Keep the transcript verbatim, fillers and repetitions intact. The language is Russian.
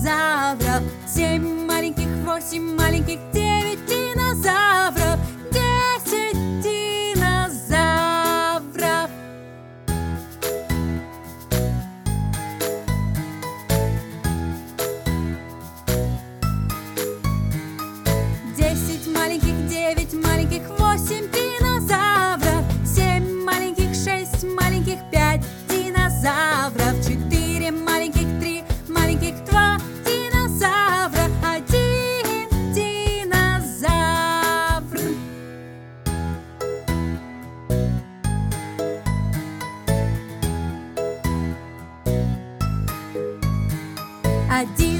динозавров. Семь маленьких, восемь маленьких, девять динозавров. Десять динозавров. Десять маленьких, девять маленьких, восемь динозавров. Семь маленьких, шесть маленьких, пять динозавров. Четыре маленьких, три маленьких, два динозавра. Один динозавр. Один